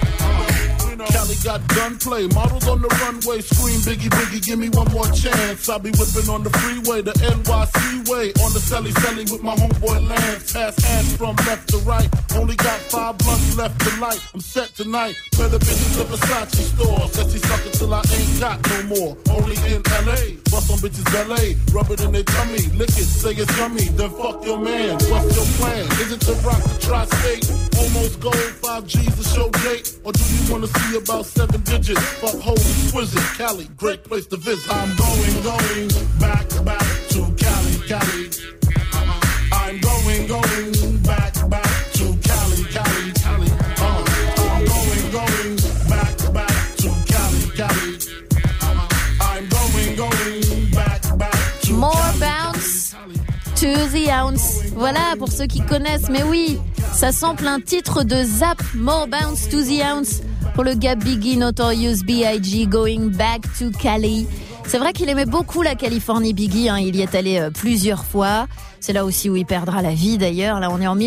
Cali got gunplay, models on the runway, scream Biggie, Biggie, give me one more chance. I'll be whipping on the freeway, the NYC way, on the celly with my homeboy Lance. Pass ass from left to right, only got 5 blunts left to light. I'm set tonight, play the bitches at Versace store. Said she suck it till I ain't got no more. Only in LA, bust on bitches LA, rub it in their tummy, lick it, say it's yummy, then fuck your man. What's your plan? Is it to rock the tri-state? Almost gold, 5 G's a show date, or do you wanna see about 7 digits? Fuck whole exquisite, Cali, great place to visit. I'm going back to Cali, Cali. I'm going back to Cali, Cali, Cali. I'm going back to Cali, Cali. I'm going back to More bounce to the ounce. Voilà pour ceux qui connaissent, mais oui, ça sample un titre de Zap, More bounce to the ounce. Pour le gars Biggie, Notorious B.I.G. Going back to Cali. C'est vrai qu'il aimait beaucoup la Californie, Biggie, hein, il y est allé plusieurs fois. C'est là aussi où il perdra la vie d'ailleurs. Là on est en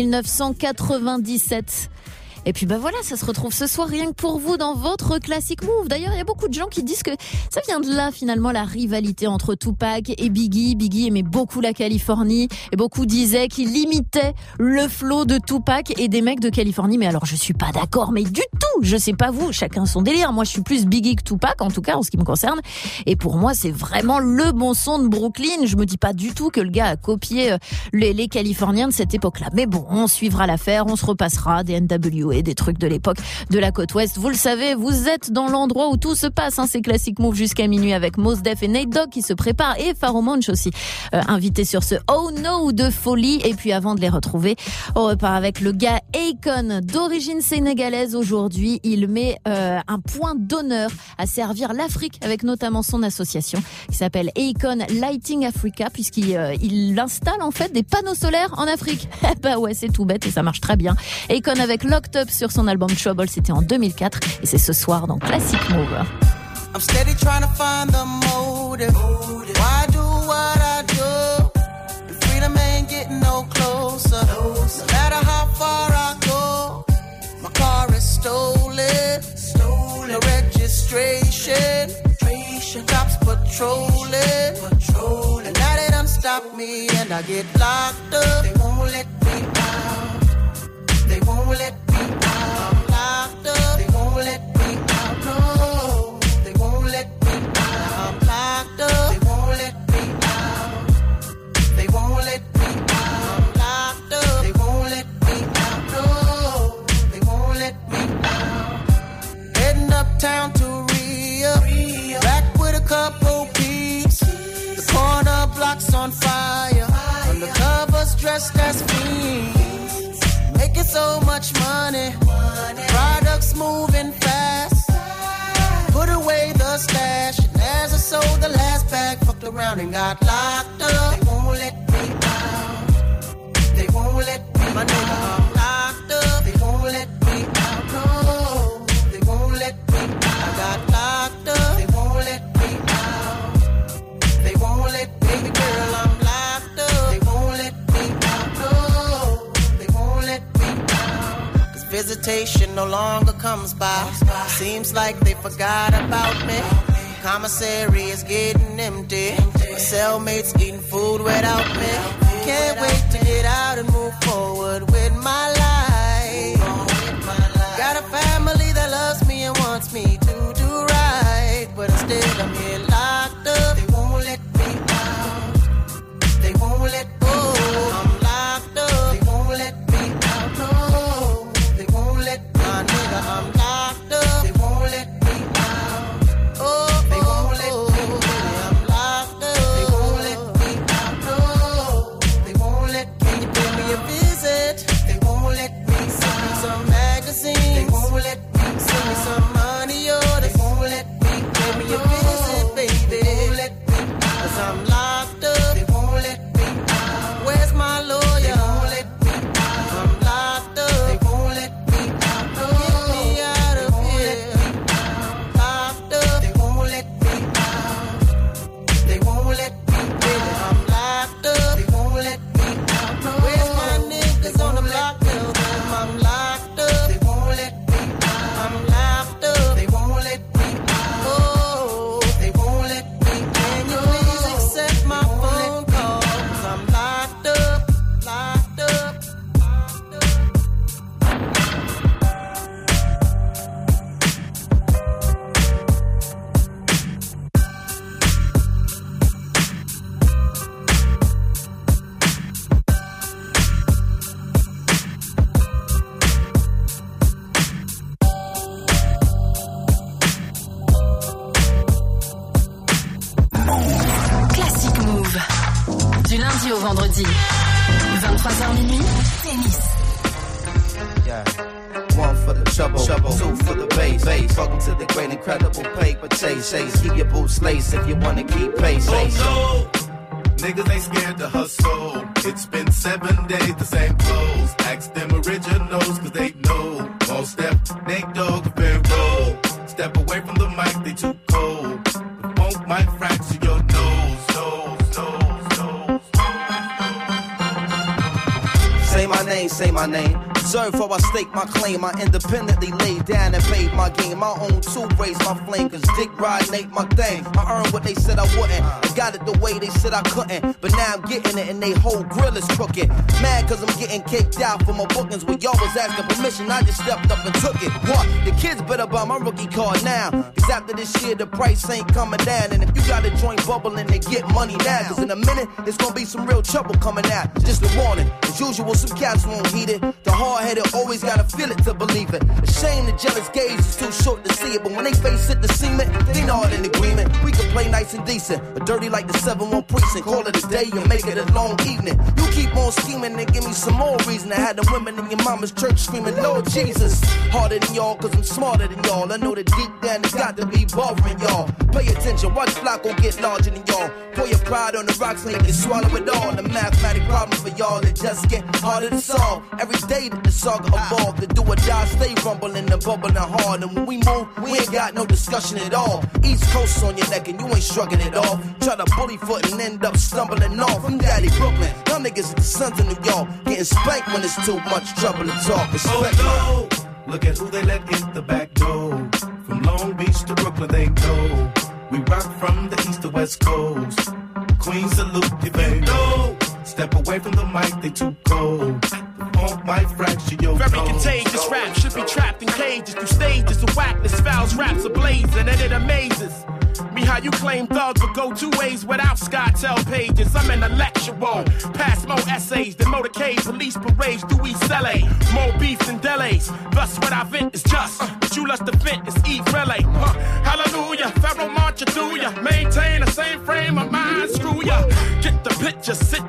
1997. Et puis bah voilà, ça se retrouve ce soir rien que pour vous dans votre Classic Move. D'ailleurs, il y a beaucoup de gens qui disent que ça vient de là finalement la rivalité entre Tupac et Biggie. Biggie aimait beaucoup la Californie et beaucoup disaient qu'il imitait le flow de Tupac et des mecs de Californie. Mais alors je suis pas d'accord, mais du tout. Je sais pas vous, chacun son délire. Moi je suis plus Biggie que Tupac en tout cas en ce qui me concerne. Et pour moi c'est vraiment le bon son de Brooklyn. Je me dis pas du tout que le gars a copié les Californiens de cette époque-là. Mais bon, on suivra l'affaire, on se repassera des NWA, des trucs de l'époque de la côte ouest. Vous le savez, vous êtes dans l'endroit où tout se passe, hein. C'est Classic Move jusqu'à minuit avec Mos Def et Nate Dogg qui se préparent et Pharoah Monch aussi invité sur ce Oh No de folie. Et puis avant de les retrouver, on repart avec le gars Akon d'origine sénégalaise. Aujourd'hui, il met un point d'honneur à servir l'Afrique avec notamment son association qui s'appelle Akon Lighting Africa puisqu'il il installe en fait des panneaux solaires en Afrique. Bah ouais, c'est tout bête et ça marche très bien. Akon avec Locked Up sur son album Trouble, c'était en 2004 et c'est ce soir dans Classic Move. I'm steady trying to find the motive. Why do what I do? And freedom ain't getting no closer. No matter how far I go, my car is stolen. No registration. Cops patrolling. And now they done stop me and I get locked up. They won't let me out. They won't let me out. I'm locked up. They won't let me out. No, they won't let me out. I'm locked up. They won't let me out. They won't let me dressed as fiends, making so much money. Products moving fast. Put away the stash, and as I sold the last bag, fucked around and got locked up. They won't let me out. They won't let me out. My nigga, I'm locked up. They won't let me out. No, they won't let me out. I got locked up. They won't let me out. They won't let baby girl, I'm locked up. They won't let me out. No, they won't let me out. 'Cause visitation no longer comes by. Seems like they forgot about me. Commissary is getting empty. My cellmates eating food without me. Can't wait to get out and move forward with my life. Got a family that loves me and wants me to do right, but instead I'm here locked up. They won't let me out. They won't let go. I'm locked up. They won't let me out. No, they won't let my nigga. I'm locked up. They won't let me out. Oh, they won't let me. I'm locked up. They won't let me out. No, they won't let. Can you pay me a visit? They won't let me. Send me some magazines. They won't let me. Send me some money orders. They won't let me. Pay me a visit, baby. They won't let me. 'Cause I'm locked up. They won't let me out. Where's my lawyer? They won't let me out. I'm locked up. They won't let me out. No, get me out of here. Locked up. They won't let me out. They won't let me, baby. I'm locked up. They won't let me out. No, where's my niggas on the block? Tell them I'm locked up. They won't let me out. I'm locked up. They won't let me out. Oh, they won't let me. Can you please accept my phone call? 'Cause I'm locked up. Locked up. Classic Move. Du lundi au vendredi. 23h minuit, tennis. Yeah. One for the trouble, two for the bass. Welcome to the great incredible paper chase. Keep your boots laced if you wanna keep pace. Oh no, niggas ain't scared to hustle. It's been 7 days, the same clothes. Ask them originals, 'cause they know. Won't step, Nate Dogg, been roll. Step away from the mic, they too cold. The funk might fracture your nose. Say my name. Observe how I stake my claim. I independently laid down and paid my game. My own two raised my flame, 'cause dick riding ain't my thing. I earned what they said I wouldn't. I got it the way they said I couldn't. But now I'm getting it and they whole grill is crooked. Mad 'cause I'm getting kicked out for my bookings. When y'all was asking permission, I just stepped up and took it. What? The kids better buy my rookie card now. 'Cause after this year, the price ain't coming down. And if you got a joint bubbling, then get money now. 'Cause in a minute, it's gonna be some real trouble coming out. Just a warning. As usual, some cats won't heed it. The hard-headed always gotta feel it to believe it. A shame the jealous gaze is too short to see it. But when they face it, the cement, they not in agreement. We can play nice and decent, but dirty like the 7-1 precinct. Call it a day and make it a long evening. You keep on scheming and give me some more reason to have the women in your mama's church screaming, Lord Jesus. Harder than y'all, 'cause I'm smarter than y'all. I know that deep down it's got to be bothering y'all. Pay attention, watch flock gon' get larger than y'all. Pour your pride on the rocks and you can swallow it all. The mathematic problem for y'all that just get harder to solve. Every day that the saga evolved, the do or die stay rumbling and bubbling hard. And when we move, we ain't got no discussion at all. East Coast on your neck and you ain't shrugging it off. Try to bully foot and end up stumbling off. I'm Daddy Brooklyn, y'all niggas are the sons of New York. Getting spanked when it's too much trouble to talk. Respect oh no, look at who they let in the back door. From Long Beach to Brooklyn, they know. We rock from the east to west coast. Queen salute if you know. Step away from the mic, they too cold. The funk might fracture your Very toes. contagious rap should be trapped in cages. Through stages of whackness, fouls, raps ablazing, and it amazes me how you claim thugs but go two ways without SkyTel pages. I'm intellectual, pass more essays than motorcade police parades through East LA. More beef than delays. Thus what I vent is just what you lust to vent is eat relay. Hallelujah, Pharaoh march you through ya. Maintain the same frame of mind, screw ya. Get the picture, sit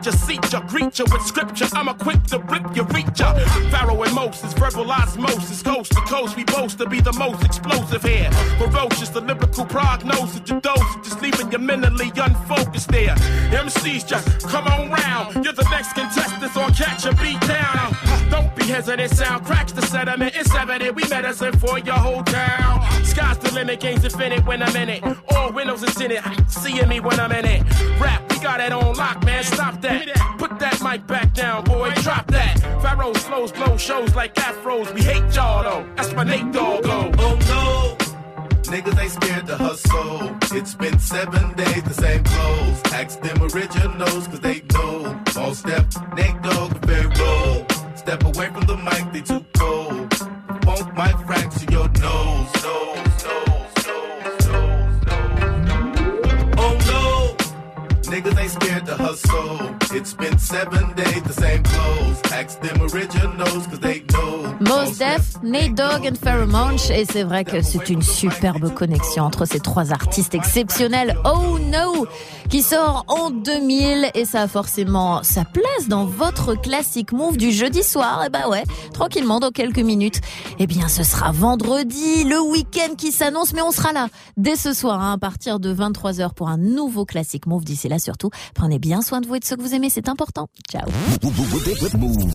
teacher, seat ya, greet ya with scripture. I'm equipped to rip you, reach ya. Pharaoh and Moses, verbal osmosis, coast to coast. We boast to be the most explosive here. Ferocious, the lyrical prognosis, your dose, just leaving you mentally unfocused there. MCs just come on round. You're the next contestant on Catch a Beat Down. Don't be hesitant, sound cracks the sediment. It's evident we medicine for your whole town. Sky's the limit, game's infinite when I'm in it. All windows is in it, seeing me when I'm in it. Rap, we got it on lock, man, stop that. Put that mic back down, boy, drop that. Pharaoh's flows, blow shows like afros. We hate y'all though, that's my Nate Dogg go. Oh no, niggas ain't scared to hustle. It's been 7 days, the same clothes. Ask them originals, cause they know. All step, Nate Dogg, very roll. Step away from the mic, they too cold. Funk might fracture your nose. Oh no, niggas ain't scared to hustle. It's been 7 days, the same clothes. Ask them originals, cause they know. Mos Def, Nate Dogg et Pharoah Monch. Et c'est vrai que c'est une superbe connexion entre ces trois artistes exceptionnels. Oh no, qui sort en 2000 et ça a forcément sa place dans votre classique move du jeudi soir. Et bah ouais, tranquillement dans quelques minutes. Eh bien, ce sera vendredi, le week-end qui s'annonce, mais on sera là dès ce soir à partir de 23h pour un nouveau classique move. D'ici là, surtout, prenez bien soin de vous et de ceux que vous aimez, c'est important. Ciao.